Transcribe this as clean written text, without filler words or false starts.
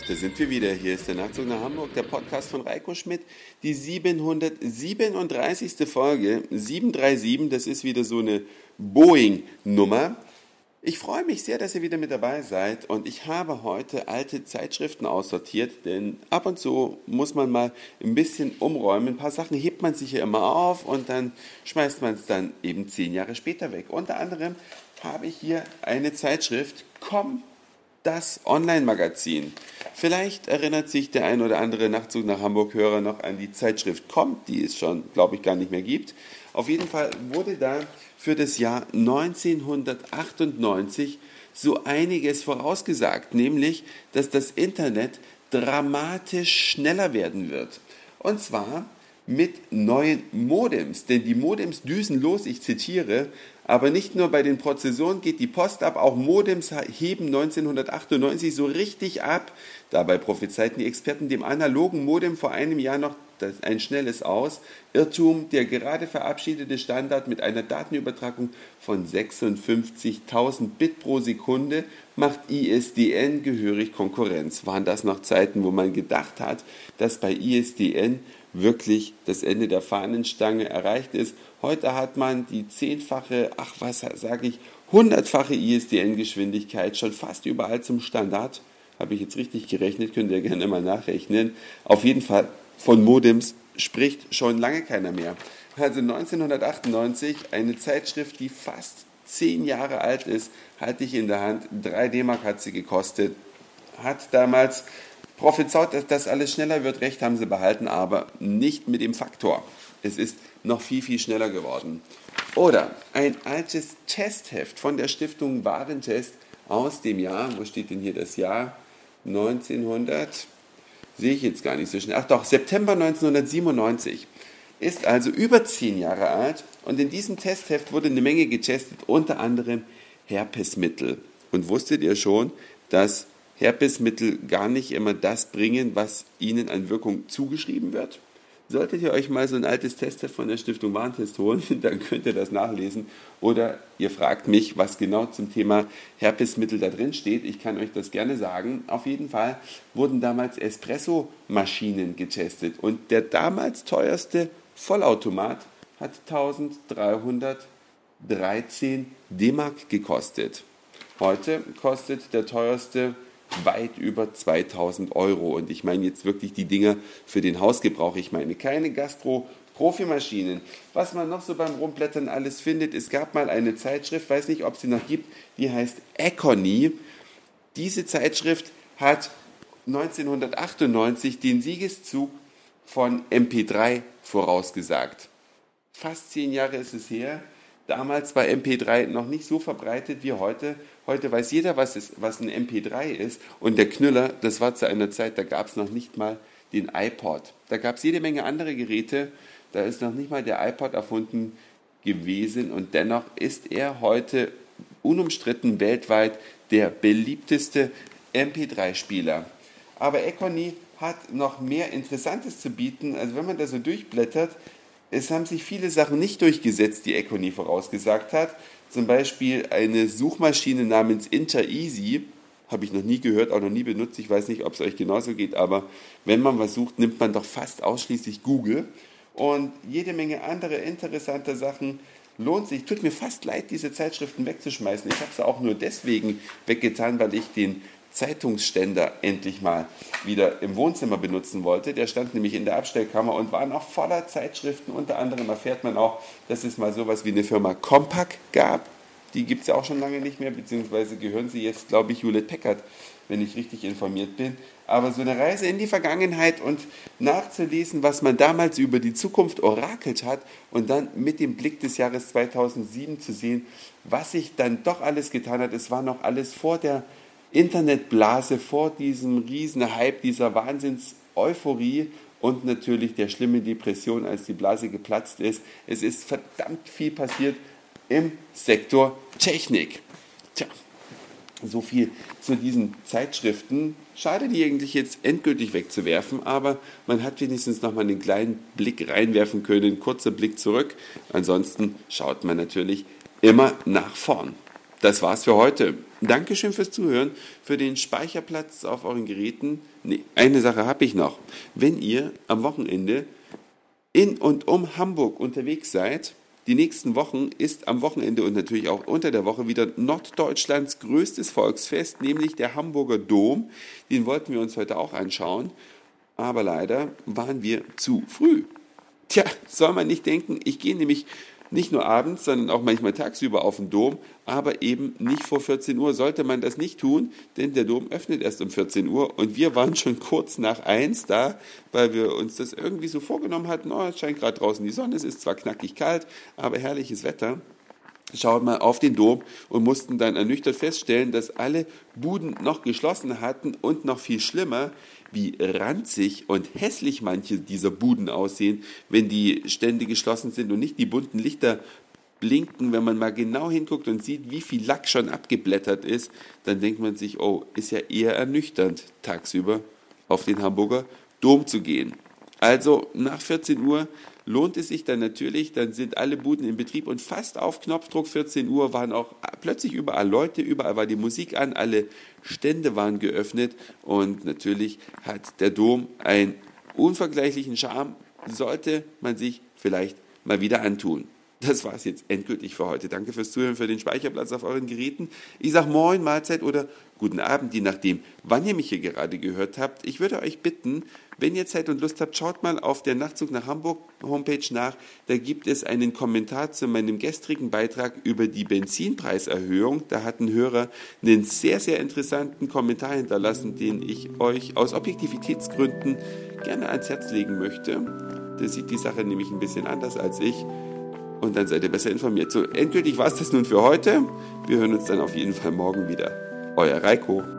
Da sind wir wieder. Hier ist der Nachtzug nach Hamburg, der Podcast von Reiko Schmidt. Die 737. Folge. 737, das ist wieder so eine Boeing-Nummer. Ich freue mich sehr, dass ihr wieder mit dabei seid und ich habe heute alte Zeitschriften aussortiert, denn ab und zu muss man mal ein bisschen umräumen. Ein paar Sachen hebt man sich ja immer auf und dann schmeißt man es dann eben 10 Jahre später weg. Unter anderem habe ich hier eine Zeitschrift, Komm, das Online-Magazin. Vielleicht erinnert sich der ein oder andere Nachtzug nach Hamburg-Hörer noch an die Zeitschrift Komm, die es schon, glaube ich, gar nicht mehr gibt. Auf jeden Fall wurde da für das Jahr 1998 so einiges vorausgesagt, nämlich, dass das Internet dramatisch schneller werden wird. Und zwar mit neuen Modems, denn die Modems düsen los, ich zitiere, aber nicht nur bei den Prozessoren geht die Post ab, auch Modems heben 1998 so richtig ab. Dabei prophezeiten die Experten dem analogen Modem vor einem Jahr noch ein schnelles Aus. Irrtum, der gerade verabschiedete Standard mit einer Datenübertragung von 56.000 Bit pro Sekunde macht ISDN gehörig Konkurrenz. Waren das noch Zeiten, wo man gedacht hat, dass bei ISDN wirklich das Ende der Fahnenstange erreicht ist? Heute hat man die 10-fache, 100-fache ISDN-Geschwindigkeit schon fast überall zum Standard. Habe ich jetzt richtig gerechnet, könnt ihr gerne mal nachrechnen. Auf jeden Fall von Modems spricht schon lange keiner mehr. Also 1998, eine Zeitschrift, die fast 10 Jahre alt ist, halte ich in der Hand. 3 D-Mark hat sie gekostet. Hat damals prophezeit, dass das alles schneller wird. Recht haben sie behalten, aber nicht mit dem Faktor. Es ist noch viel, viel schneller geworden. Oder ein altes Testheft von der Stiftung Warentest aus dem Jahr, wo steht denn hier das Jahr? 1900, sehe ich jetzt gar nicht so schnell. Ach doch, September 1997. Ist also über 10 Jahre alt und in diesem Testheft wurde eine Menge getestet, unter anderem Herpesmittel. Und wusstet ihr schon, dass Herpesmittel gar nicht immer das bringen, was ihnen an Wirkung zugeschrieben wird? Solltet ihr euch mal so ein altes Testheft von der Stiftung Warentest holen, dann könnt ihr das nachlesen. Oder ihr fragt mich, was genau zum Thema Herpesmittel da drin steht. Ich kann euch das gerne sagen. Auf jeden Fall wurden damals Espresso-Maschinen getestet. Und der damals teuerste Vollautomat hat 1313 D-Mark gekostet. Heute kostet der teuerste weit über 2000 Euro. Und ich meine jetzt wirklich die Dinger für den Hausgebrauch. Ich meine keine Gastro-Profimaschinen. Was man noch so beim Rumblättern alles findet, es gab mal eine Zeitschrift, weiß nicht, ob sie noch gibt, die heißt Econy. Diese Zeitschrift hat 1998 den Siegeszug von MP3 vorausgesagt. Fast 10 Jahre ist es her. Damals war MP3 noch nicht so verbreitet wie heute. Heute weiß jeder, was ein MP3 ist. Und der Knüller, das war zu einer Zeit, da gab es noch nicht mal den iPod. Da gab es jede Menge andere Geräte. Da ist noch nicht mal der iPod erfunden gewesen. Und dennoch ist er heute unumstritten weltweit der beliebteste MP3-Spieler. Aber Econy hat noch mehr Interessantes zu bieten. Also wenn man da so durchblättert, es haben sich viele Sachen nicht durchgesetzt, die Econy vorausgesagt hat. Zum Beispiel eine Suchmaschine namens InterEasy, habe ich noch nie gehört, auch noch nie benutzt. Ich weiß nicht, ob es euch genauso geht, aber wenn man was sucht, nimmt man doch fast ausschließlich Google. Und jede Menge andere interessante Sachen lohnt sich. Tut mir fast leid, diese Zeitschriften wegzuschmeißen. Ich habe sie auch nur deswegen weggetan, weil ich den Zeitungsständer endlich mal wieder im Wohnzimmer benutzen wollte. Der stand nämlich in der Abstellkammer und war noch voller Zeitschriften. Unter anderem erfährt man auch, dass es mal sowas wie eine Firma Compaq gab. Die gibt es ja auch schon lange nicht mehr, beziehungsweise gehören sie jetzt, glaube ich, Hewlett Packard, wenn ich richtig informiert bin. Aber so eine Reise in die Vergangenheit und nachzulesen, was man damals über die Zukunft orakelt hat und dann mit dem Blick des Jahres 2007 zu sehen, was sich dann doch alles getan hat. Es war noch alles vor der Internetblase, vor diesem riesen Hype, dieser Wahnsinns-Euphorie und natürlich der schlimmen Depression, als die Blase geplatzt ist. Es ist verdammt viel passiert im Sektor Technik. Tja, so viel zu diesen Zeitschriften. Schade, die eigentlich jetzt endgültig wegzuwerfen, aber man hat wenigstens noch mal einen kleinen Blick reinwerfen können, kurzer Blick zurück. Ansonsten schaut man natürlich immer nach vorn. das war's für heute. Dankeschön fürs Zuhören, für den Speicherplatz auf euren Geräten. Nee, eine Sache habe ich noch. Wenn ihr am Wochenende in und um Hamburg unterwegs seid, die nächsten Wochen ist am Wochenende und natürlich auch unter der Woche wieder Norddeutschlands größtes Volksfest, nämlich der Hamburger Dom. Den wollten wir uns heute auch anschauen, aber leider waren wir zu früh. Tja, soll man nicht denken, ich gehe nämlich nicht nur abends, sondern auch manchmal tagsüber auf den Dom, aber eben nicht vor 14 Uhr sollte man das nicht tun, denn der Dom öffnet erst um 14 Uhr und wir waren schon kurz nach 1 da, weil wir uns das irgendwie so vorgenommen hatten, oh, es scheint gerade draußen die Sonne, es ist zwar knackig kalt, aber herrliches Wetter. Schauen mal auf den Dom und mussten dann ernüchtert feststellen, dass alle Buden noch geschlossen hatten und noch viel schlimmer, wie ranzig und hässlich manche dieser Buden aussehen, wenn die Stände geschlossen sind und nicht die bunten Lichter blinken. Wenn man mal genau hinguckt und sieht, wie viel Lack schon abgeblättert ist, dann denkt man sich, oh, ist ja eher ernüchternd, tagsüber auf den Hamburger Dom zu gehen. Also nach 14 Uhr lohnt es sich dann natürlich, dann sind alle Buden in Betrieb und fast auf Knopfdruck 14 Uhr waren auch plötzlich überall Leute, überall war die Musik an, alle Stände waren geöffnet und natürlich hat der Dom einen unvergleichlichen Charme, sollte man sich vielleicht mal wieder antun. Das war es jetzt endgültig für heute. Danke fürs Zuhören, für den Speicherplatz auf euren Geräten. Ich sage Moin, Mahlzeit oder guten Abend, je nachdem, wann ihr mich hier gerade gehört habt. Ich würde euch bitten, wenn ihr Zeit und Lust habt, schaut mal auf der Nachtzug nach Hamburg Homepage nach. Da gibt es einen Kommentar zu meinem gestrigen Beitrag über die Benzinpreiserhöhung. Da hat ein Hörer einen sehr, sehr interessanten Kommentar hinterlassen, den ich euch aus Objektivitätsgründen gerne ans Herz legen möchte. Der sieht die Sache nämlich ein bisschen anders als ich. Und dann seid ihr besser informiert. So, endgültig war es das nun für heute. Wir hören uns dann auf jeden Fall morgen wieder. Euer Reiko.